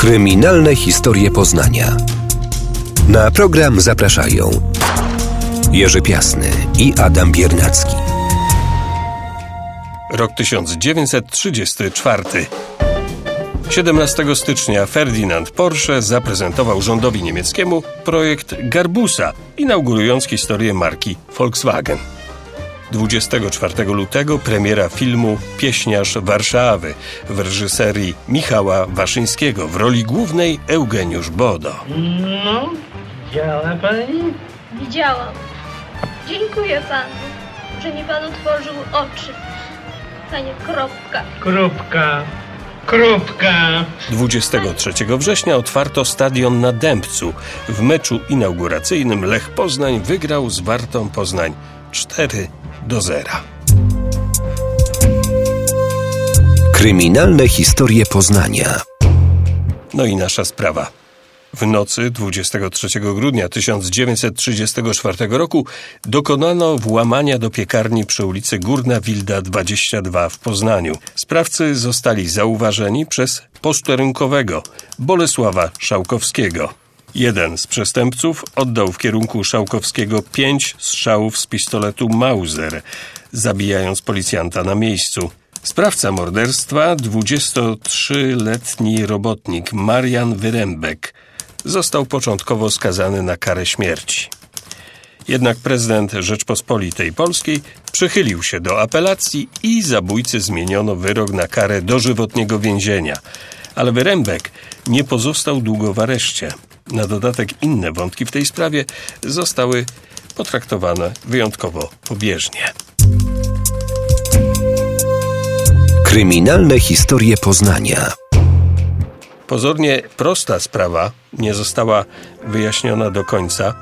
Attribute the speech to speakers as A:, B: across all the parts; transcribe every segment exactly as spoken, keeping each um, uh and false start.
A: Kryminalne historie Poznania. Na program zapraszają Jerzy Piasny i Adam Biernacki.
B: Rok tysiąc dziewięćset trzydziesty czwarty. siedemnastego stycznia Ferdynand Porsche zaprezentował rządowi niemieckiemu projekt Garbusa, inaugurując historię marki Volkswagen. dwudziestego czwartego lutego premiera filmu Pieśniarz Warszawy w reżyserii Michała Waszyńskiego, w roli głównej Eugeniusz Bodo.
C: No, widziała pani?
D: Widziałam. Dziękuję panu, że mi pan otworzył oczy. Panie Kropka.
C: Kropka. Kropka.
B: dwudziestego trzeciego września otwarto stadion na Dębcu. W meczu inauguracyjnym Lech Poznań wygrał z Wartą Poznań cztery do zera.
A: Kryminalne historie Poznania.
B: No i nasza sprawa. W nocy dwudziestego trzeciego grudnia tysiąc dziewięćset trzydziestego czwartego roku dokonano włamania do piekarni przy ulicy Górna Wilda dwadzieścia dwa w Poznaniu. Sprawcy zostali zauważeni przez posterunkowego Bolesława Szałkowskiego. Jeden z przestępców oddał w kierunku Szałkowskiego pięć strzałów z pistoletu Mauser, zabijając policjanta na miejscu. Sprawca morderstwa, dwudziestotrzyletni robotnik Marian Wyrembek, został początkowo skazany na karę śmierci. Jednak prezydent Rzeczpospolitej Polskiej przychylił się do apelacji i zabójcy zmieniono wyrok na karę dożywotniego więzienia. Ale Wyrembek nie pozostał długo w areszcie. Na dodatek inne wątki w tej sprawie zostały potraktowane wyjątkowo pobieżnie.
A: Kryminalne historie Poznania.
B: Pozornie prosta sprawa nie została wyjaśniona do końca.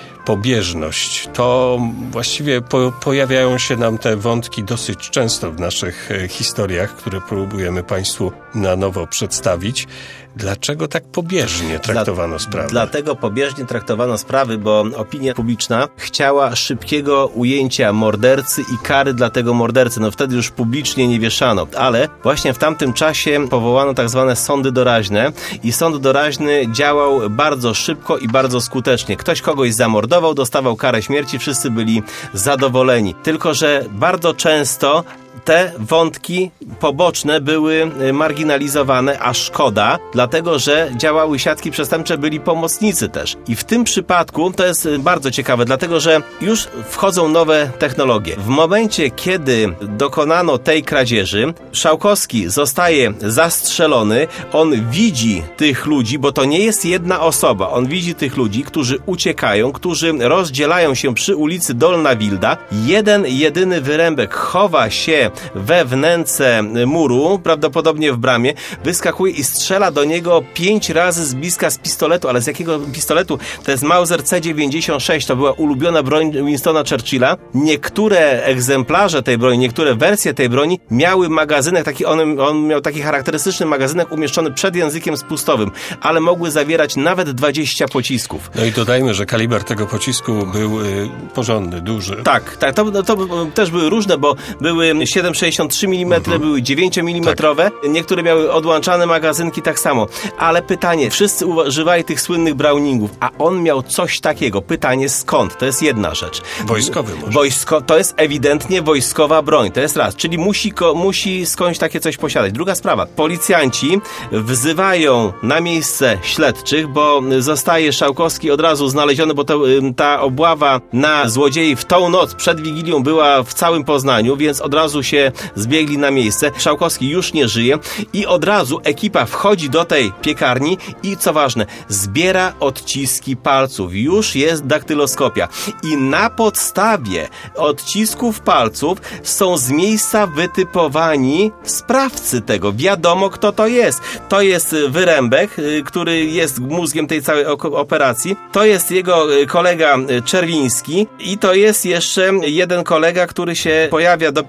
B: Pobieżność. To właściwie po, pojawiają się nam te wątki dosyć często w naszych e, historiach, które próbujemy Państwu na nowo przedstawić. Dlaczego tak pobieżnie traktowano
E: Dla,
B: sprawy?
E: Dlatego pobieżnie traktowano sprawy, bo opinia publiczna chciała szybkiego ujęcia mordercy i kary dla tego mordercy. No wtedy już publicznie nie wieszano, ale właśnie w tamtym czasie powołano tak zwane sądy doraźne i sąd doraźny działał bardzo szybko i bardzo skutecznie. Ktoś kogoś zamordował, dostawał karę śmierci, wszyscy byli zadowoleni. Tylko że bardzo często te wątki poboczne były marginalizowane, a szkoda, dlatego że działały siatki przestępcze, byli pomocnicy też. I w tym przypadku to jest bardzo ciekawe, dlatego że już wchodzą nowe technologie. W momencie, kiedy dokonano tej kradzieży, Szałkowski zostaje zastrzelony, on widzi tych ludzi, bo to nie jest jedna osoba, on widzi tych ludzi, którzy uciekają, którzy rozdzielają się przy ulicy Dolna Wilda. Jeden, jedyny Wyrembek chowa się we wnęce muru, prawdopodobnie w bramie, wyskakuje i strzela do niego pięć razy z bliska z pistoletu. Ale z jakiego pistoletu? To jest Mauser C dziewięćdziesiąt sześć, to była ulubiona broń Winstona Churchilla. Niektóre egzemplarze tej broni, niektóre wersje tej broni miały magazynek, taki on, on miał taki charakterystyczny magazynek umieszczony przed językiem spustowym, ale mogły zawierać nawet dwadzieścia pocisków.
B: No i dodajmy, że kaliber tego pocisku był y, porządny, duży.
E: Tak, tak, to, to też były różne, bo były siedem przecinek sześćdziesiąt trzy milimetra, mhm. były dziewięciomilimetrowe, tak. Niektóre miały odłączane magazynki tak samo. Ale pytanie, wszyscy używali tych słynnych Browningów, a on miał coś takiego. Pytanie skąd? To jest jedna rzecz.
B: Wojskowy może.
E: Wojsko, to jest ewidentnie wojskowa broń, to jest raz. Czyli musi, ko, musi skądś takie coś posiadać. Druga sprawa, policjanci wzywają na miejsce śledczych, bo zostaje Szałkowski od razu znaleziony, bo to, ta obława na złodziei w tą noc przed Wigilią była w całym Poznaniu, więc od razu się zbiegli na miejsce. Szałkowski już nie żyje i od razu ekipa wchodzi do tej piekarni i co ważne, zbiera odciski palców. Już jest daktyloskopia. I na podstawie odcisków palców są z miejsca wytypowani sprawcy tego. Wiadomo, kto to jest. To jest Wyrembek, który jest mózgiem tej całej operacji. To jest jego kolega Czerwiński i to jest jeszcze jeden kolega, który się pojawia dopiero później,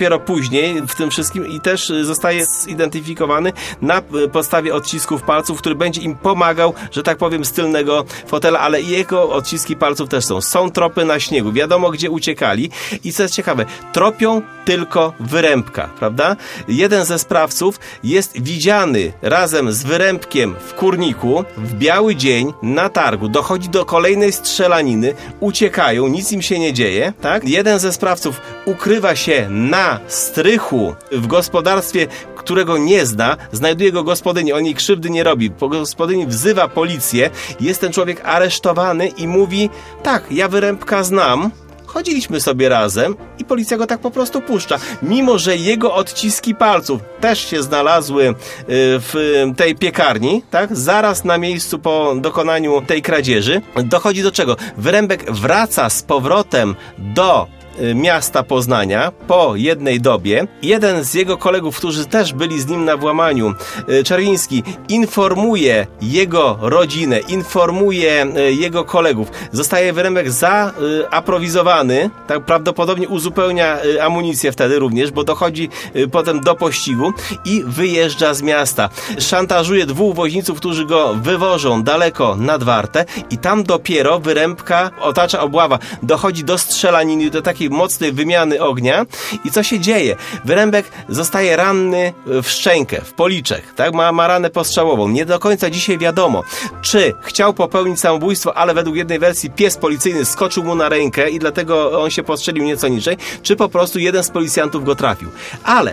E: później w tym wszystkim i też zostaje zidentyfikowany na podstawie odcisków palców, który będzie im pomagał, że tak powiem, z tylnego fotela, ale i jego odciski palców też są. Są tropy na śniegu, wiadomo gdzie uciekali i co jest ciekawe, tropią tylko Wyrębka, prawda? Jeden ze sprawców jest widziany razem z Wyrębkiem w kurniku w biały dzień na targu. Dochodzi do kolejnej strzelaniny, uciekają, nic im się nie dzieje, tak? Jeden ze sprawców ukrywa się na strychu w gospodarstwie, którego nie zna, znajduje go gospodyni, on jej krzywdy nie robi. Gospodyni wzywa policję, jest ten człowiek aresztowany i mówi, tak, ja Wyrębka znam, chodziliśmy sobie razem i policja go tak po prostu puszcza. Mimo że jego odciski palców też się znalazły w tej piekarni, tak? Zaraz na miejscu po dokonaniu tej kradzieży. Dochodzi do czego? Wyrębek wraca z powrotem do miasta Poznania po jednej dobie. Jeden z jego kolegów, którzy też byli z nim na włamaniu, Czerwiński, informuje jego rodzinę, informuje jego kolegów. Zostaje Wyrębek zaaprowizowany, tak prawdopodobnie uzupełnia amunicję wtedy również, bo dochodzi potem do pościgu i wyjeżdża z miasta. Szantażuje dwóch woźniców, którzy go wywożą daleko nad Wartę i tam dopiero Wyrębka otacza obława. Dochodzi do strzelaniny, do takiej mocnej wymiany ognia i co się dzieje? Wyrębek zostaje ranny w szczękę, w policzek, tak? Ma, ma ranę postrzałową. Nie do końca dzisiaj wiadomo, czy chciał popełnić samobójstwo, ale według jednej wersji pies policyjny skoczył mu na rękę i dlatego on się postrzelił nieco niżej, czy po prostu jeden z policjantów go trafił. Ale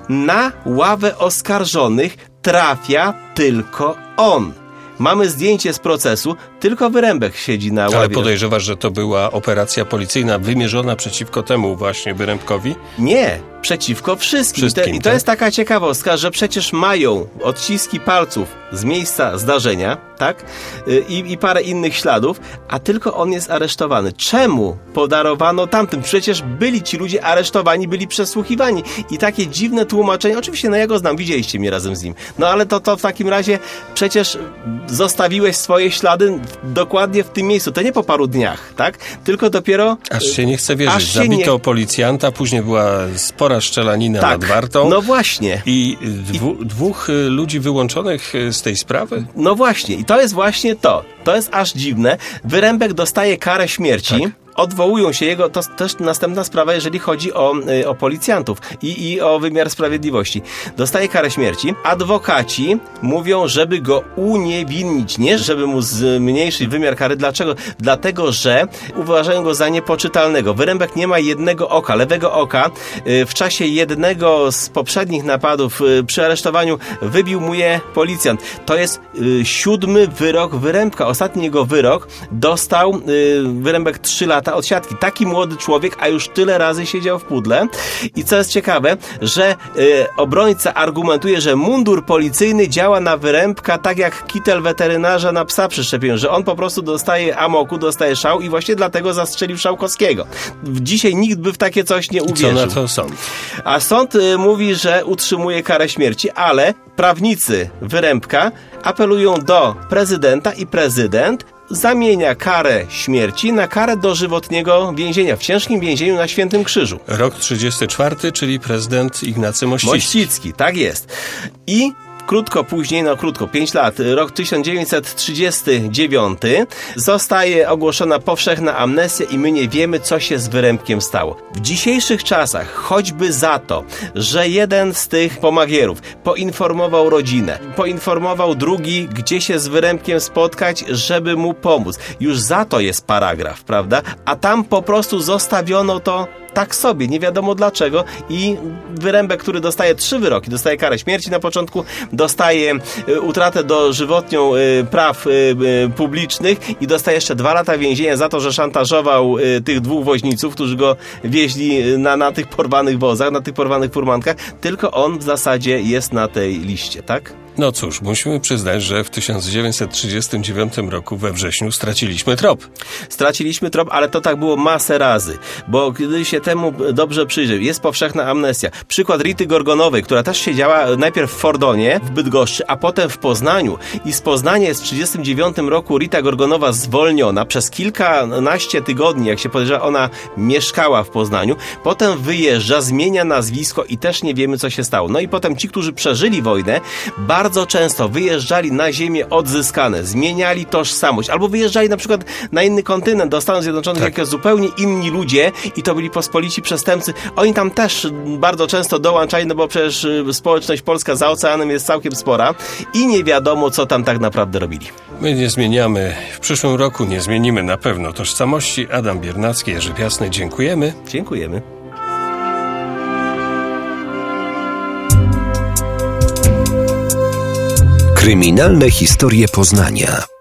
E: na ławę oskarżonych trafia tylko on. Mamy zdjęcie z procesu, tylko Wyrębek siedzi na ławie.
B: Ale podejrzewasz, że to była operacja policyjna wymierzona przeciwko temu właśnie Wyrębkowi?
E: Nie, przeciwko wszystkim.
B: wszystkim
E: I, te, I to
B: tak?
E: jest taka ciekawostka, że przecież mają odciski palców z miejsca zdarzenia, tak? I, i parę innych śladów, a tylko on jest aresztowany. Czemu podarowano tamtym? Przecież byli ci ludzie aresztowani, byli przesłuchiwani. I takie dziwne tłumaczenie, oczywiście, no ja go znam, widzieliście mnie razem z nim. No ale to, to w takim razie przecież zostawiłeś swoje ślady dokładnie w tym miejscu. To nie po paru dniach, tak? Tylko dopiero...
B: Aż się nie chce wierzyć.
E: Aż
B: Zabito
E: nie...
B: policjanta, później była spora strzelanina
E: tak,
B: nad Wartą.
E: No właśnie.
B: I dwu, I dwóch ludzi wyłączonych z tej sprawy?
E: No właśnie. I to jest właśnie to. To jest aż dziwne. Wyrębek dostaje karę śmierci. Tak. Odwołują się jego, to też następna sprawa, jeżeli chodzi o, o policjantów i, i o wymiar sprawiedliwości. Dostaje karę śmierci. Adwokaci mówią, żeby go uniewinnić, nie żeby mu zmniejszyć wymiar kary. Dlaczego? Dlatego, że uważają go za niepoczytalnego. Wyrębek nie ma jednego oka, lewego oka. W czasie jednego z poprzednich napadów przy aresztowaniu wybił mu je policjant. To jest y, siódmy wyrok Wyrębka. Ostatni jego wyrok dostał y, Wyrębek trzy lata od siatki. Taki młody człowiek, a już tyle razy siedział w pudle. I co jest ciekawe, że y, obrońca argumentuje, że mundur policyjny działa na Wyrębka tak jak kitel weterynarza na psa przy szczepieniu, że on po prostu dostaje amoku, dostaje szał i właśnie dlatego zastrzelił Szałkowskiego. Dzisiaj nikt by w takie coś nie uwierzył.
B: Co na to sąd?
E: A sąd y, mówi, że utrzymuje karę śmierci, ale prawnicy Wyrębka apelują do prezydenta i prezydent zamienia karę śmierci na karę dożywotniego więzienia w ciężkim więzieniu na Świętym Krzyżu.
B: Rok trzydziesty czwarty, czyli prezydent Ignacy Mościcki.
E: Mościcki, tak jest. I krótko później, no krótko, pięć lat, rok tysiąc dziewięćset trzydziesty dziewiąty, zostaje ogłoszona powszechna amnestia i my nie wiemy, co się z Wyrębkiem stało. W dzisiejszych czasach, choćby za to, że jeden z tych pomagierów poinformował rodzinę, poinformował drugi, gdzie się z Wyrębkiem spotkać, żeby mu pomóc. Już za to jest paragraf, prawda? A tam po prostu zostawiono to tak sobie, nie wiadomo dlaczego i Wyrębek, który dostaje trzy wyroki, dostaje karę śmierci na początku, dostaje y, utratę dożywotnią y, praw y, y, publicznych i dostaje jeszcze dwa lata więzienia za to, że szantażował y, tych dwóch woźniców, którzy go wieźli na, na tych porwanych wozach, na tych porwanych furmankach, tylko on w zasadzie jest na tej liście, tak?
B: No cóż, musimy przyznać, że w tysiąc dziewięćset trzydziestym dziewiątym roku we wrześniu straciliśmy trop.
E: Straciliśmy trop, ale to tak było masę razy, bo gdy się temu dobrze przyjrzeć, jest powszechna amnestia. Przykład Rity Gorgonowej, która też siedziała najpierw w Fordonie, w Bydgoszczy, a potem w Poznaniu. I z Poznania jest w trzydziestym dziewiątym roku Rita Gorgonowa zwolniona. Przez kilkanaście tygodni, jak się podejrzewa, ona mieszkała w Poznaniu. Potem wyjeżdża, zmienia nazwisko i też nie wiemy, co się stało. No i potem ci, którzy przeżyli wojnę, bardzo często wyjeżdżali na ziemię odzyskane, zmieniali tożsamość, albo wyjeżdżali na przykład na inny kontynent, do Stanów Zjednoczonych,
B: tak.
E: jako zupełnie inni ludzie i to byli pospolici przestępcy. Oni tam też bardzo często dołączali, no bo przecież społeczność polska za oceanem jest całkiem spora i nie wiadomo, co tam tak naprawdę robili.
B: My nie zmieniamy, w przyszłym roku nie zmienimy na pewno tożsamości. Adam Biernacki, Jerzy Piasny, dziękujemy.
E: Dziękujemy.
A: Kryminalne historie Poznania.